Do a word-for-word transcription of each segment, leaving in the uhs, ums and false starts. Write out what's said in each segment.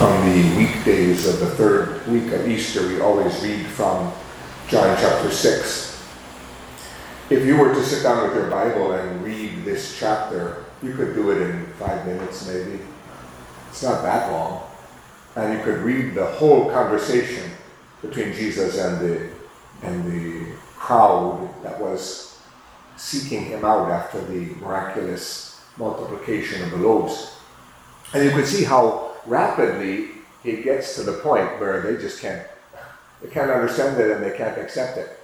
On the weekdays of the third week of Easter, we always read from John chapter six. If you were to sit down with your Bible and read this chapter, you could do it in five minutes maybe. It's not that long. And you could read the whole conversation between Jesus and the, and the crowd that was seeking him out after the miraculous multiplication of the loaves. And you could see how rapidly he gets to the point where they just can't, they can't understand it and they can't accept it.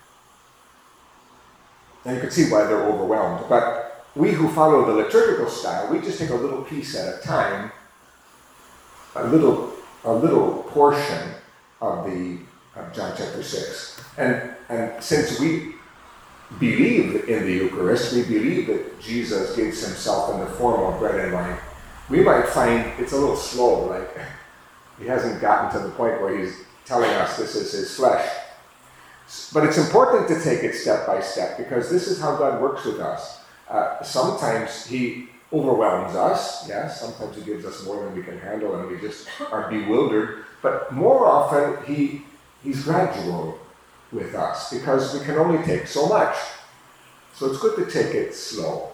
And you can see why they're overwhelmed. But we who follow the liturgical style, we just take a little piece at a time, a little, a little portion of the of John chapter six. And and since we believe in the Eucharist, we believe that Jesus gives himself in the form of bread and wine, we might find it's a little slow, like he hasn't gotten to the point where he's telling us this is his flesh. But it's important to take it step by step because this is how God works with us. Uh, sometimes he overwhelms us, yes, sometimes he gives us more than we can handle and we just are bewildered, but more often he he's gradual with us because we can only take so much. So it's good to take it slow.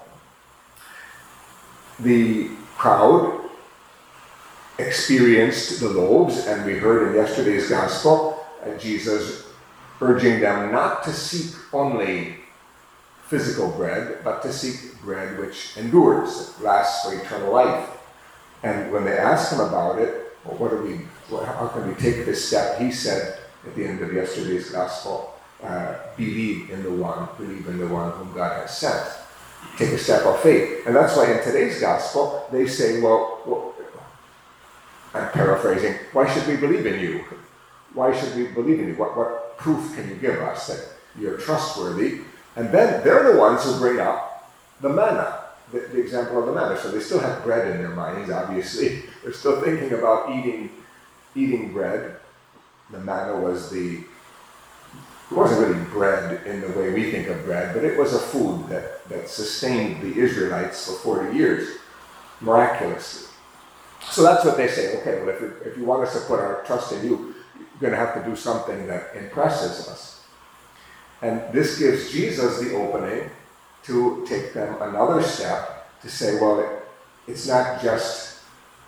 The crowd experienced the loaves, and we heard in yesterday's gospel uh, Jesus urging them not to seek only physical bread, but to seek bread which endures, that lasts for eternal life. And when they asked him about it, well, what do we, how can we take this step? He said at the end of yesterday's gospel, uh, believe in the one, believe in the one whom God has sent. Take a step of faith. And that's why in today's gospel, they say, well, well, I'm paraphrasing, why should we believe in you? Why should we believe in you? What, what proof can you give us that you're trustworthy? And then they're the ones who bring up the manna, the, the example of the manna. So they still have bread in their minds, obviously. They're still thinking about eating, eating bread. The manna was the It wasn't really bread in the way we think of bread, but it was a food that, that sustained the Israelites for forty years, miraculously. So that's what they say, okay, well, if you, if you want us to put our trust in you, you're going to have to do something that impresses us. And this gives Jesus the opening to take them another step to say, well, it, it's not just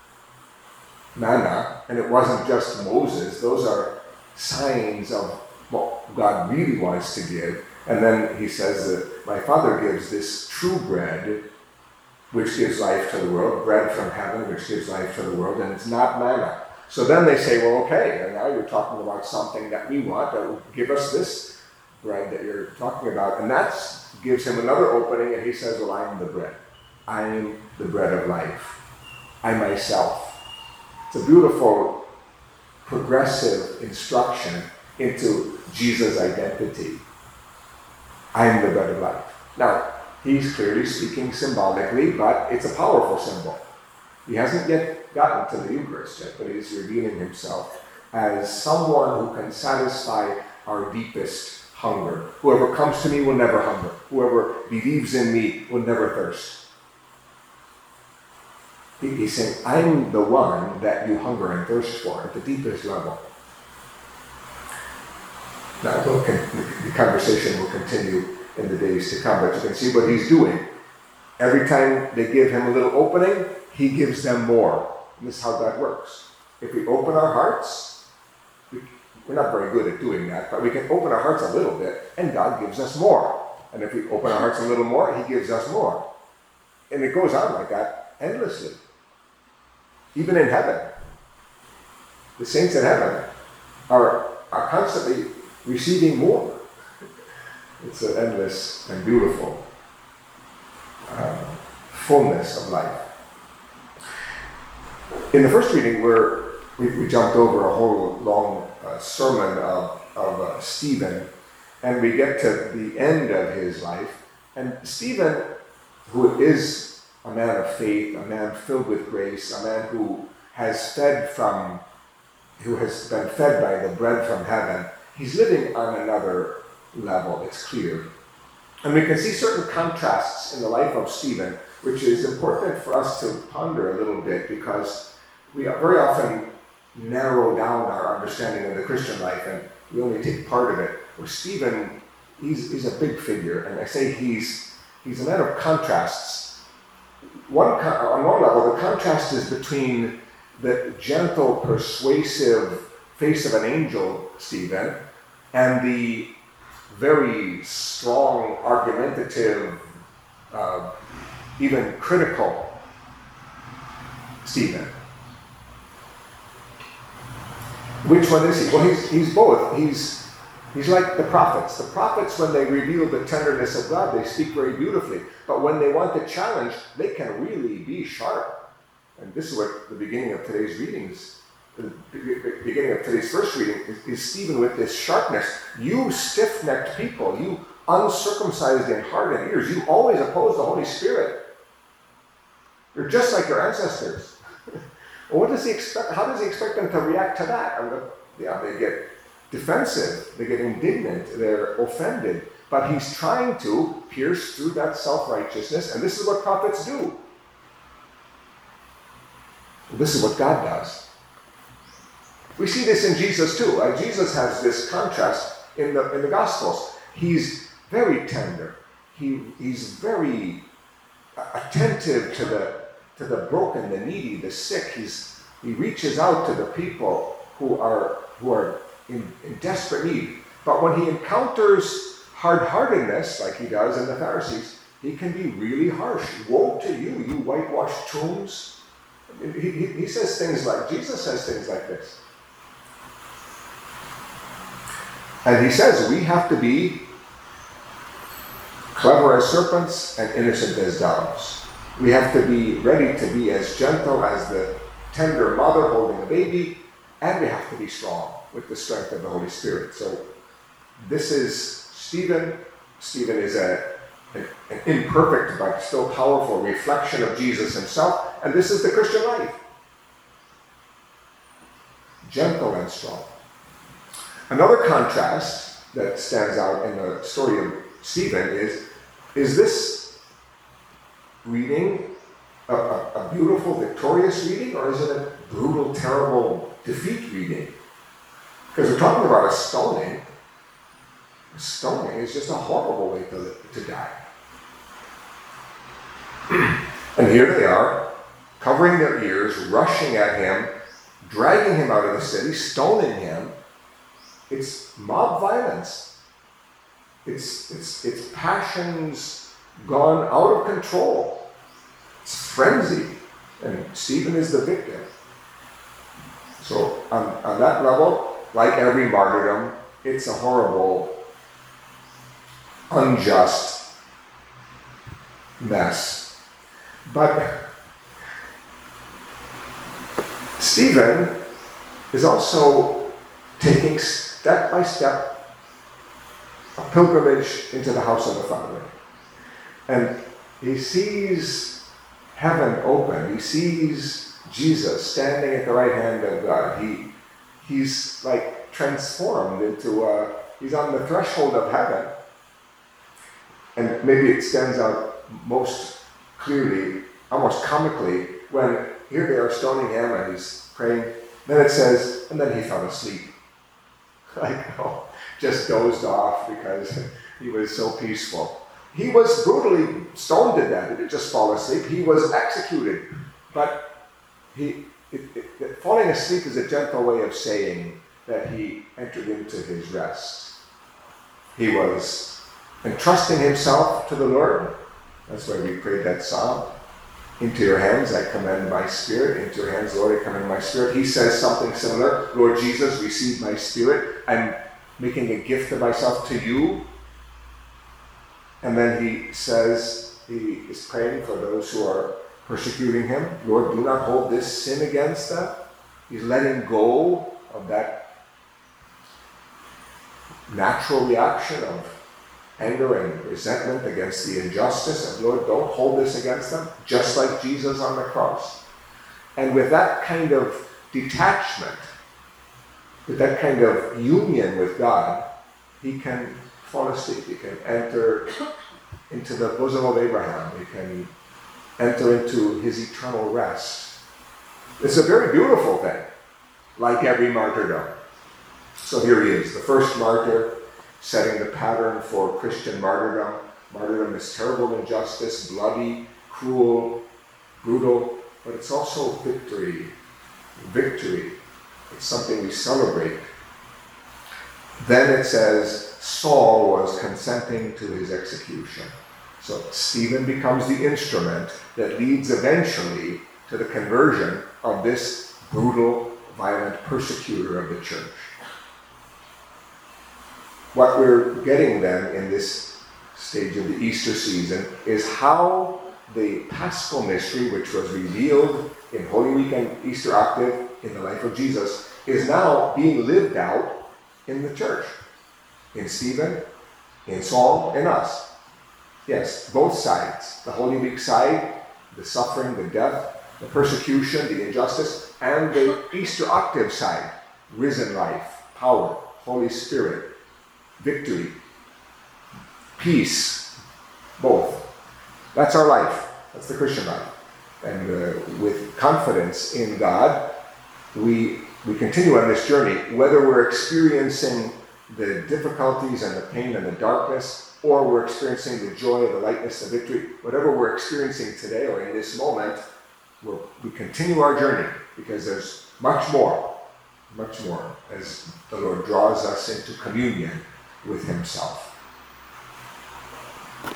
manna, and it wasn't just Moses. Those are signs of what God really wants to give. And then he says that my Father gives this true bread, which gives life to the world, bread from heaven, which gives life to the world, and it's not manna. So then they say, well, okay, and now you're talking about something that we want, that will give us this bread that you're talking about. And that gives him another opening, and he says, well, I am the bread. I am the bread of life. I myself. It's a beautiful, progressive instruction into Jesus' identity. I am the bread of life. Now, he's clearly speaking symbolically, but it's a powerful symbol. He hasn't yet gotten to the Eucharist yet, but he's revealing himself as someone who can satisfy our deepest hunger. Whoever comes to me will never hunger. Whoever believes in me will never thirst. He's saying, I'm the one that you hunger and thirst for at the deepest level. Now, we'll con- the conversation will continue in the days to come, but you can see what he's doing. Every time they give him a little opening, he gives them more. And this is how God works. If we open our hearts, we, we're not very good at doing that, but we can open our hearts a little bit, and God gives us more. And if we open our hearts a little more, he gives us more. And it goes on like that endlessly. Even in heaven. The saints in heaven are, are constantly receiving more. It's an endless and beautiful uh, fullness of life. In the first reading, we're, we, we jumped over a whole long uh, sermon of, of uh, Stephen, and we get to the end of his life. And Stephen, who is a man of faith, a man filled with grace, a man who has fed from, who has been fed by the bread from heaven, he's living on another level, it's clear. And we can see certain contrasts in the life of Stephen, which is important for us to ponder a little bit, because we very often narrow down our understanding of the Christian life and we only take part of it. Where Stephen, he's, he's a big figure, and I say he's he's a man of contrasts. One, on one level, the contrast is between the gentle, persuasive face of an angel, Stephen, and the very strong, argumentative, uh, even critical Stephen. Which one is he? Well, he's, he's both. He's, he's like the prophets. The prophets, when they reveal the tenderness of God, they speak very beautifully. But when they want to challenge, they can really be sharp. And this is what the beginning of today's readings, the beginning of today's first reading, is, is Stephen with this sharpness. You stiff-necked people, you uncircumcised in heart and ears, you always oppose the Holy Spirit. You're just like your ancestors. Well, what does he expect? How does he expect them to react to that? I mean, yeah, they get defensive, they get indignant, they're offended. But he's trying to pierce through that self-righteousness, and this is what prophets do. This is what God does. We see this in Jesus too. Right? Jesus has this contrast in the in the Gospels. He's very tender. He he's very attentive to the to the broken, the needy, the sick. He's he reaches out to the people who are who are in, in desperate need. But when he encounters hard-heartedness, like he does in the Pharisees, he can be really harsh. Woe to you, you whitewashed tombs. He, he, he says things like, Jesus says things like this. And he says we have to be clever as serpents and innocent as doves. We have to be ready to be as gentle as the tender mother holding a baby, and we have to be strong with the strength of the Holy Spirit. So this is Stephen. Stephen is a, an, an imperfect but still powerful reflection of Jesus himself, and this is the Christian life. Gentle and strong. Another contrast that stands out in the story of Stephen is, is this reading a, a, a beautiful, victorious reading, or is it a brutal, terrible defeat reading? Because we're talking about a stoning. Stoning is just a horrible way to, to die. And here they are, covering their ears, rushing at him, dragging him out of the city, stoning him. It's mob violence. It's, it's, it's passions gone out of control. It's frenzy. And Stephen is the victim. So on, on that level, like every martyrdom, it's a horrible, unjust mess. But Stephen is also taking step by step a pilgrimage into the house of the Father. And he sees heaven open. He sees Jesus standing at the right hand of God. He He's like transformed into, a, he's on the threshold of heaven. And maybe it stands out most clearly, almost comically, when here they are stoning him and he's praying. Then it says, and then he fell asleep. Like, oh, just dozed off because he was so peaceful. He was brutally stoned to death. He didn't just fall asleep. He was executed. But he, it, it, it, falling asleep is a gentle way of saying that he entered into his rest. He was entrusting himself to the Lord. That's why we prayed that psalm. Into your hands I commend my spirit. Into your hands, Lord, I commend my spirit. He says something similar. Lord Jesus, receive my spirit. I'm making a gift of myself to you. And then he says, he is praying for those who are persecuting him. Lord, do not hold this sin against them. He's letting go of that natural reaction of anger and resentment against the injustice. And Lord, don't hold this against them, just like Jesus on the cross. And with that kind of detachment, with that kind of union with God, he can fall asleep. He can enter into the bosom of Abraham. He can enter into his eternal rest. It's a very beautiful thing, like every martyrdom. So here he is, the first martyr, setting the pattern for Christian martyrdom. Martyrdom is terrible injustice, bloody, cruel, brutal, but it's also victory. Victory. It's something we celebrate. Then it says, Saul was consenting to his execution. So Stephen becomes the instrument that leads eventually to the conversion of this brutal, violent persecutor of the church. What we're getting then in this stage of the Easter season is how the Paschal mystery, which was revealed in Holy Week and Easter Octave in the life of Jesus, is now being lived out in the church. In Stephen, in Saul, in us. Yes, both sides. The Holy Week side, the suffering, the death, the persecution, the injustice, and the Easter Octave side, risen life, power, Holy Spirit, victory, peace, both. That's our life. That's the Christian life. And uh, with confidence in God, we we continue on this journey, whether we're experiencing the difficulties and the pain and the darkness, or we're experiencing the joy, the lightness, the victory, whatever we're experiencing today or in this moment, we'll, we continue our journey because there's much more, much more as the Lord draws us into communion with himself.